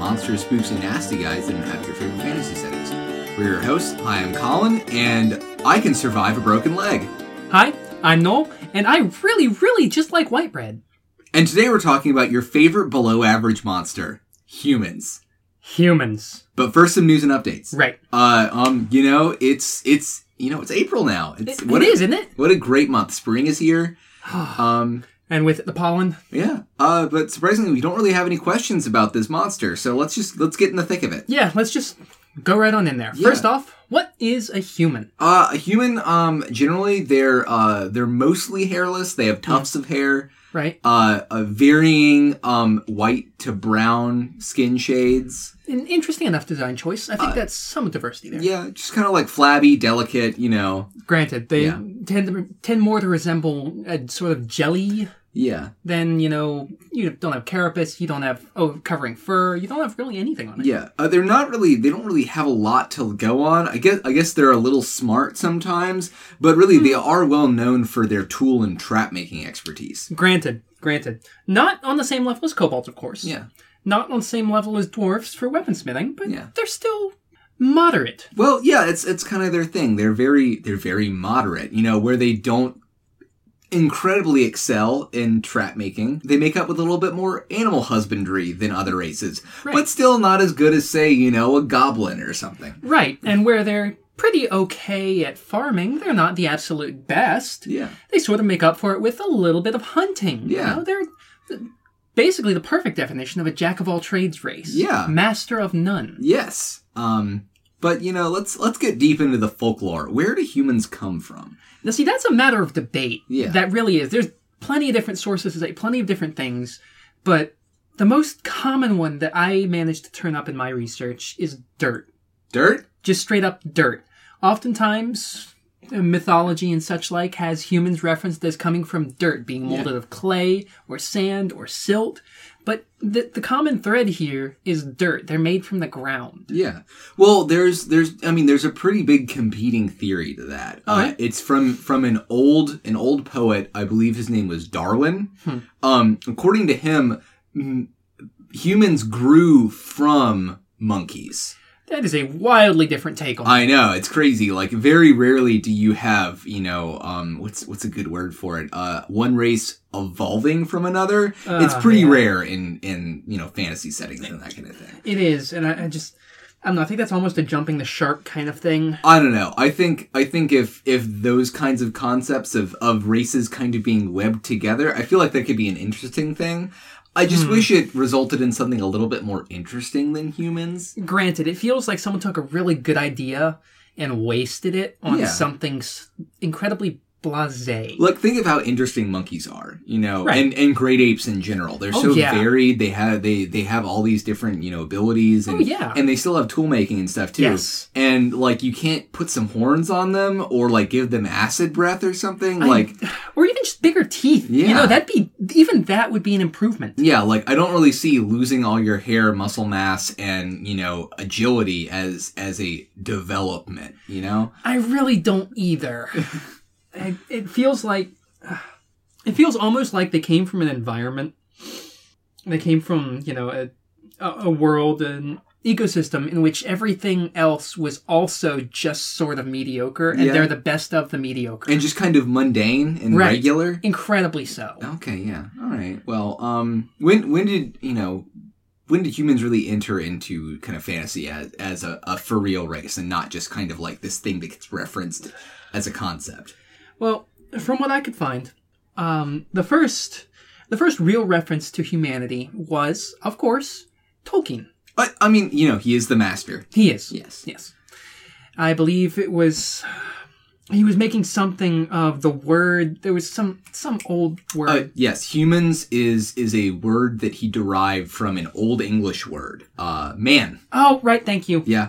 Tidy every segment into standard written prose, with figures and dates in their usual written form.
monsters, spooks, and nasty guys that inhabit your favorite fantasy settings. We're your hosts. Hi, I'm Colin, and I can survive a broken leg. Hi, I'm Noel, and I really just like white bread. And today we're talking about your favorite below-average monster, humans. Humans. But first, some news and updates. Right. It's April now. It is, isn't it? What a great month. Spring is here. And with the pollen. Yeah. But surprisingly, we don't really have any questions about this monster, so let's get in the thick of it. Yeah, let's just go right on in there. Yeah. First off, what is a human? A human, generally, they're mostly hairless. They have tufts of hair. Right. A varying white to brown skin shades. An interesting enough design choice. I think that's some diversity there. Yeah, just kind of like flabby, delicate, Granted, they tend more to resemble a sort of jelly. Yeah. Then, you don't have carapace, you don't have covering fur, you don't have really anything on it. Yeah. They don't really have a lot to go on. I guess they're a little smart sometimes, but really they are well known for their tool and trap making expertise. Granted. Not on the same level as kobolds, of course. Yeah. Not on the same level as dwarves for weaponsmithing, but they're still moderate. Well, yeah, it's kind of their thing. They're very moderate, where they don't incredibly excel in trap making. They make up with a little bit more animal husbandry than other races, but still not as good as, say, a goblin or something. Right, and where they're pretty okay at farming, they're not the absolute best. Yeah. They sort of make up for it with a little bit of hunting. Yeah. They're basically the perfect definition of a jack-of-all-trades race. Yeah. Master of none. Yes. But, let's get deep into the folklore. Where do humans come from? Now, see, that's a matter of debate. Yeah. That really is. There's plenty of different sources to say plenty of different things, but the most common one that I managed to turn up in my research is dirt. Dirt? Just straight up dirt. Oftentimes, mythology and such like has humans referenced as coming from dirt, being molded of clay or sand or silt. But the common thread here is dirt. They're made from the ground. Yeah. Well, there's a pretty big competing theory to that. It's from an old poet. I believe his name was Darwin. According to him, humans grew from monkeys. That is a wildly different take on it. I know, it's crazy. Like, very rarely do you have, what's a good word for it? One race evolving from another. It's pretty rare in fantasy settings and that kind of thing. It is, and I don't know, I think that's almost a jumping the shark kind of thing. I don't know. I think if those kinds of concepts of races kind of being webbed together, I feel like that could be an interesting thing. I just wish it resulted in something a little bit more interesting than humans. Granted, it feels like someone took a really good idea and wasted it on something incredibly blasé. Like, think of how interesting monkeys are, right. and great apes in general. They're so varied. They have all these different, abilities, and and they still have tool making and stuff too. Yes. And you can't put some horns on them or give them acid breath or something, or even just bigger teeth. Yeah. That would be an improvement. Yeah, I don't really see losing all your hair, muscle mass, and agility as a development. I really don't either. It feels almost like they came from an environment. They came from, a world, an ecosystem in which everything else was also just sort of mediocre, and they're the best of the mediocre. And just kind of mundane and regular? Incredibly so. Okay, yeah. All right. Well, when did humans really enter into kind of fantasy as a for real race and not just kind of like this thing that gets referenced as a concept? Well, from what I could find, the first real reference to humanity was, of course, Tolkien. I mean, he is the master. He is. Yes. I believe it was... He was making something of the word... There was some old word. Yes, humans is a word that he derived from an Old English word. Man. Oh, right, thank you. Yeah.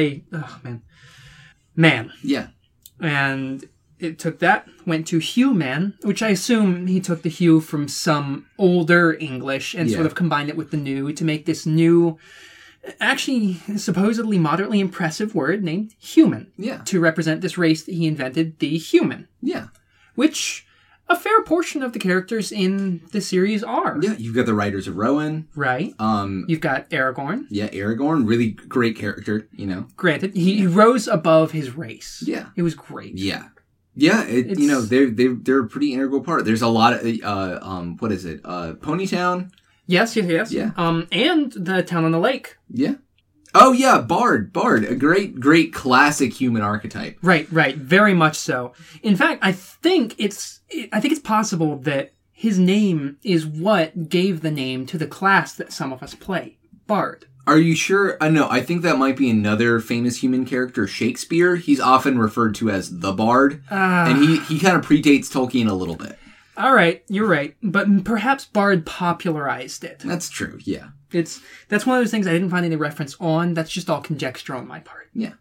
Man. Yeah. And it took that, went to human, which I assume he took the hue from some older English and sort of combined it with the new to make this new, actually supposedly moderately impressive word named human. Yeah. To represent this race that he invented, the human. Yeah. Which a fair portion of the characters in the series are. Yeah, you've got the Riders of Rohan. Right. You've got Aragorn. Yeah, Aragorn, really great character, you know. Granted, he rose above his race. Yeah. It was great. Yeah. Yeah, you know, they're a pretty integral part. There's a lot of, what is it? Ponytown? Yes. Yeah. And the Town on the Lake. Yeah. Oh yeah, Bard, a great classic human archetype. Right, very much so. In fact, I think it's possible that his name is what gave the name to the class that some of us play, Bard. Are you sure? No, I think that might be another famous human character, Shakespeare. He's often referred to as the Bard, and he kind of predates Tolkien a little bit. All right, you're right, but perhaps Bard popularized it. That's true. Yeah. That's one of those things I didn't find any reference on. That's just all conjecture on my part. Yeah.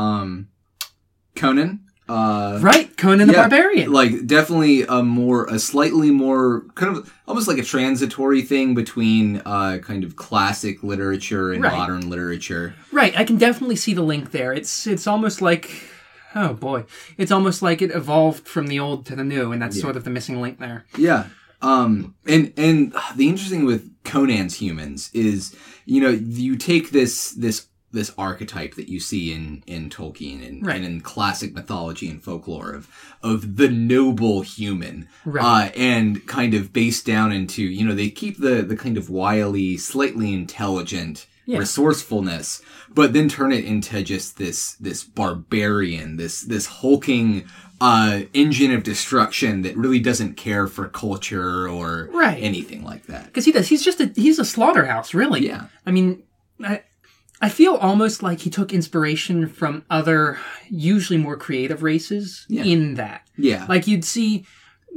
Conan. Right, Conan the Barbarian. Like definitely a slightly more kind of almost like a transitory thing between kind of classic literature and modern literature. Right, I can definitely see the link there. It's almost like, oh boy, it's almost like it evolved from the old to the new, and that's sort of the missing link there. Yeah. And the interesting with Conan's humans is, you know, you take this archetype that you see in Tolkien and in classic mythology and folklore of the noble human, and kind of based down into, you know, they keep the kind of wily, slightly intelligent resourcefulness, but then turn it into just this barbarian, this hulking engine of destruction that really doesn't care for culture or anything like that. Because he does. He's a slaughterhouse, really. Yeah. I mean, I feel almost like he took inspiration from other, usually more creative races in that. Yeah. Like you'd see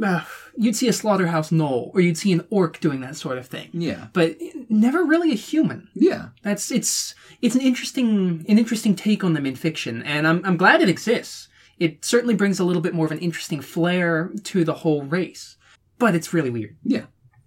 a slaughterhouse gnoll, or you'd see an orc doing that sort of thing. Yeah. But never really a human. Yeah. It's an interesting take on them in fiction, and I'm glad it exists. It certainly brings a little bit more of an interesting flair to the whole race. But it's really weird. Yeah.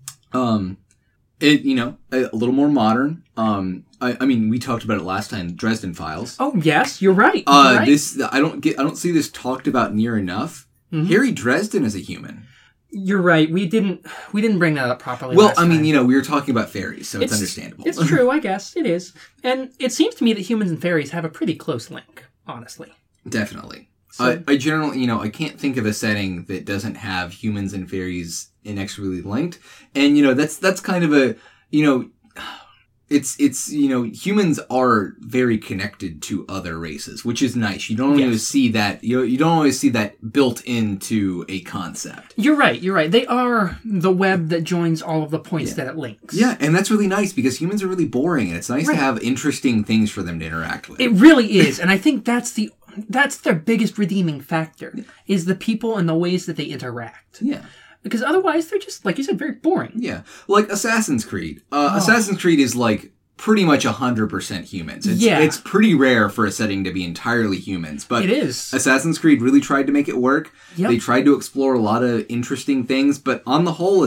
It, you know, a little more modern. I mean, we talked about it last time, Dresden Files. Oh, yes, you're right. This, I don't see this talked about near enough. Mm-hmm. Harry Dresden is a human. You're right. We didn't bring that up properly. Well, I mean, you know, we were talking about fairies, so it's understandable. It's true, I guess. It is. And it seems to me that humans and fairies have a pretty close link, honestly. Definitely. So, I generally, you know, I can't think of a setting that doesn't have humans and fairies inexorably linked. And, you know, that's kind of a, you know, it's, you know, humans are very connected to other races, which is nice. You don't always see that, you don't always see that built into a concept. You're right. They are the web that joins all of the points that it links. Yeah, and that's really nice because humans are really boring, and it's nice to have interesting things for them to interact with. It really is, and I think that's their biggest redeeming factor, is the people and the ways that they interact. Yeah. Because otherwise, they're just, like you said, very boring. Yeah. Like Assassin's Creed. Assassin's Creed is, like, pretty much 100% humans. It's pretty rare for a setting to be entirely humans. But it is. Assassin's Creed really tried to make it work. Yep. They tried to explore a lot of interesting things. But on the whole,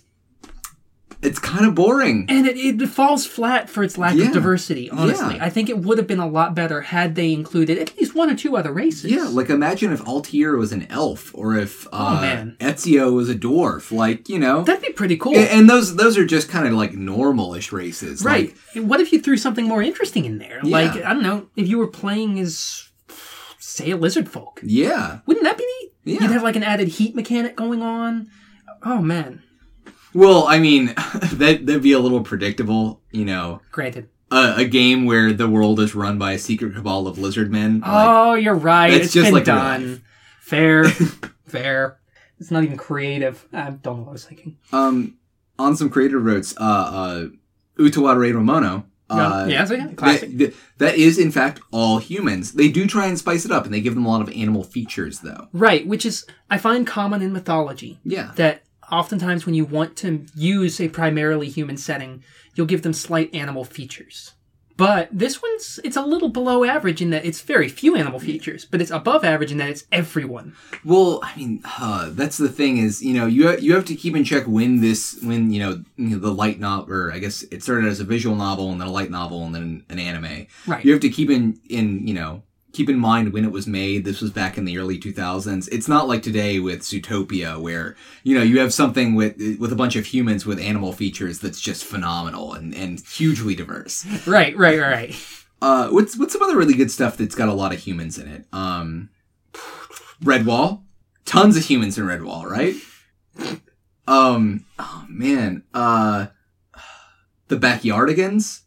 it's kind of boring. And it falls flat for its lack of diversity, honestly. Yeah. I think it would have been a lot better had they included at least one or two other races. Yeah, like imagine if Altair was an elf, or if Ezio was a dwarf. Like, you know. That'd be pretty cool. And those are just kind of like normal-ish races. Right. Like, what if you threw something more interesting in there? Yeah. Like, I don't know, if you were playing as, say, a lizard folk. Yeah. Wouldn't that be neat? Yeah. You'd have like an added heat mechanic going on. Oh, man. Well, I mean, that'd be a little predictable, you know. Granted. A game where the world is run by a secret cabal of lizard men. Oh, you're right. It's just been like done. Fair. Fair. It's not even creative. I don't know what I was thinking. On some creative roads, Utawa Rei Ramono. Classic. That is, in fact, all humans. They do try and spice it up, and they give them a lot of animal features, though. Right, which is, I find, common in mythology. Yeah. That oftentimes when you want to use a primarily human setting, you'll give them slight animal features. But this one's, it's a little below average in that it's very few animal features, but it's above average in that it's everyone. Well, I mean, that's the thing is, you know, you have to keep in check when you know, the light novel, or I guess it started as a visual novel and then a light novel and then an anime. Right. You have to keep keep in mind when it was made. This was back in the early 2000s. It's not like today with Zootopia, where you have something with a bunch of humans with animal features that's just phenomenal and hugely diverse. Right. What's some other really good stuff that's got a lot of humans in it? Redwall, tons of humans in Redwall, right? Oh man, the Backyardigans.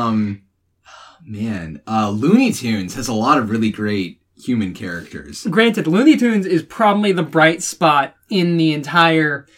Looney Tunes has a lot of really great human characters. Granted, Looney Tunes is probably the bright spot in the entire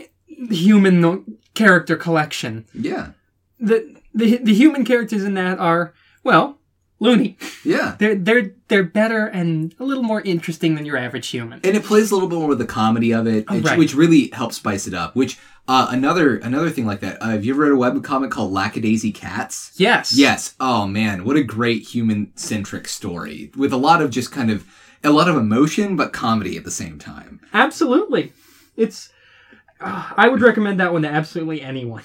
human character collection. Yeah. The human characters in that are, well, loony. Yeah. They're better and a little more interesting than your average human. And it plays a little bit more with the comedy of it, which really helps spice it up. Which another thing like that. Have you ever read a webcomic called Lackadaisy Cats? Yes. Yes. Oh man, what a great human-centric story with a lot of just kind of a lot of emotion but comedy at the same time. Absolutely. It's I would recommend that one to absolutely anyone.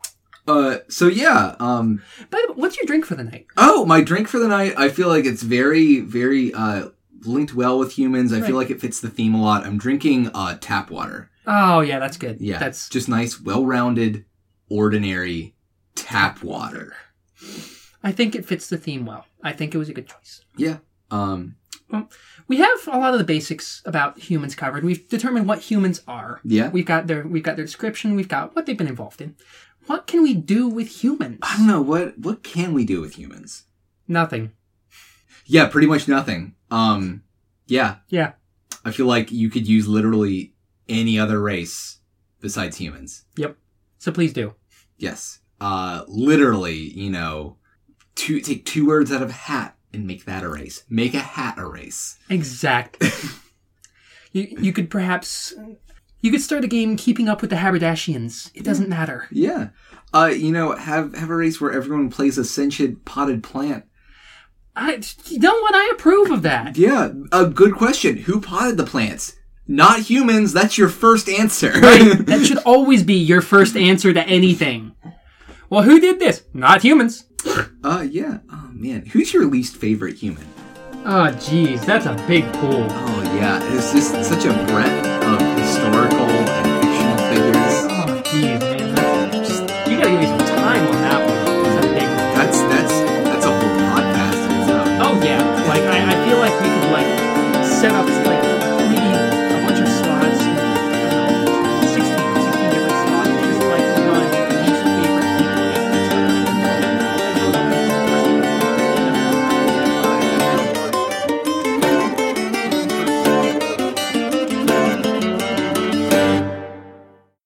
So yeah. By the way, what's your drink for the night? Oh, my drink for the night. I feel like it's very, very linked well with humans. I feel like it fits the theme a lot. I'm drinking tap water. Oh yeah, that's good. Yeah, that's just nice, well-rounded, ordinary tap water. I think it fits the theme well. I think it was a good choice. Yeah. Well, we have a lot of the basics about humans covered. We've determined what humans are. Yeah. We've got their description. We've got what they've been involved in. What can we do with humans? I don't know. What can we do with humans? Nothing. Yeah, pretty much nothing. Yeah. Yeah. I feel like you could use literally any other race besides humans. Yep. So please do. Yes. Literally, take two words out of a hat and make that a race. Make a hat a race. Exactly. You could perhaps... You could start a game keeping up with the Haberdashians. It doesn't matter. Yeah. Have a race where everyone plays a sentient potted plant. You know what? I approve of that. Yeah. A good question. Who potted the plants? Not humans. That's your first answer. Right. That should always be your first answer to anything. Well, who did this? Not humans. Yeah. Oh, man. Who's your least favorite human? Oh, geez. That's a big pool. Oh, yeah. It's just such a breadth of historical